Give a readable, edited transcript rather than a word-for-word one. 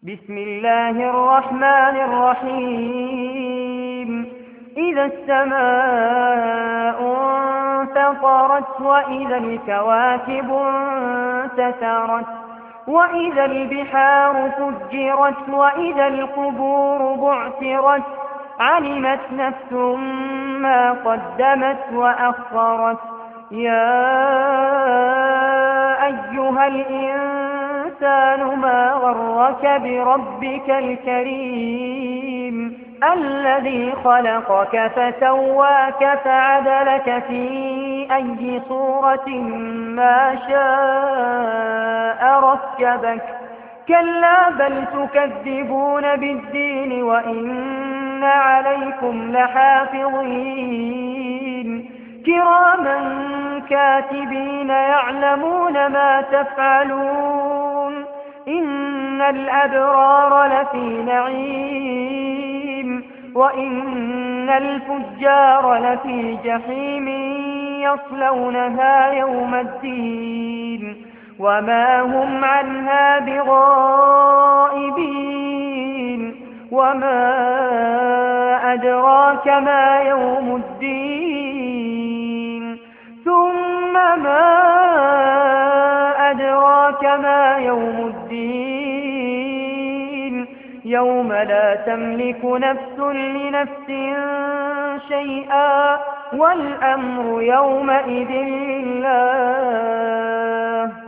بسم الله الرحمن الرحيم. إذا السماء انفطرت وإذا الكواكب انتثرت وإذا البحار فجرت وإذا القبور بعثرت علمت نفس ما قدمت وأخرت. يا أيها الإنسان ما غرك بربك الكريم الذي خلقك فسواك فعدلك في أي صورة ما شاء ركبك. كلا بل تكذبون بالدين وإن عليكم لحافظين كراما كاتبين يعلمون ما تفعلون. إن الأبرار لفي نعيم وإن الفجار لفي جحيم يصلونها يوم الدين وما هم عنها بغائبين. وما أدراك ما يوم الدين ثم ما أدراك ما يوم الدين يوم لا تملك نفس لنفس شيئا والأمر يومئذ لله.